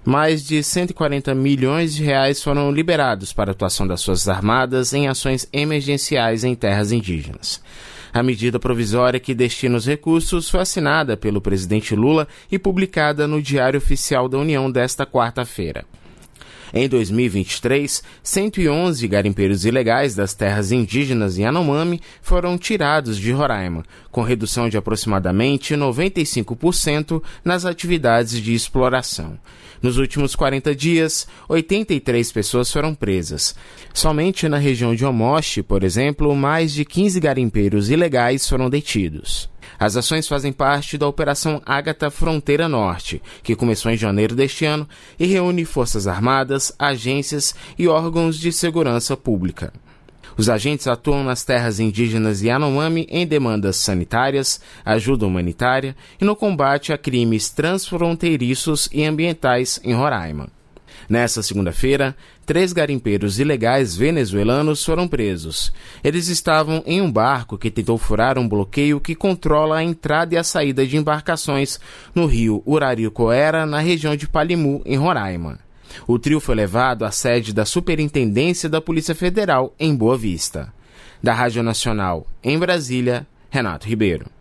Mais de 140 milhões de reais foram liberados para a atuação das Forças Armadas em ações emergenciais em terras indígenas. A medida provisória que destina os recursos foi assinada pelo presidente Lula e publicada no Diário Oficial da União desta quarta-feira. Em 2023, 111 garimpeiros ilegais das terras indígenas Yanomami foram tirados de Roraima, com redução de aproximadamente 95% nas atividades de exploração. Nos últimos 40 dias, 83 pessoas foram presas. Somente na região de Omoche, por exemplo, mais de 15 garimpeiros ilegais foram detidos. As ações fazem parte da Operação Ágata Fronteira Norte, que começou em janeiro deste ano e reúne Forças Armadas, agências e órgãos de segurança pública. Os agentes atuam nas terras indígenas Yanomami em demandas sanitárias, ajuda humanitária e no combate a crimes transfronteiriços e ambientais em Roraima. Nessa segunda-feira, 3 garimpeiros ilegais venezuelanos foram presos. Eles estavam em um barco que tentou furar um bloqueio que controla a entrada e a saída de embarcações no rio Uraricoera, na região de Palimu, em Roraima. O trio foi levado à sede da Superintendência da Polícia Federal, em Boa Vista. Da Rádio Nacional, em Brasília, Renato Ribeiro.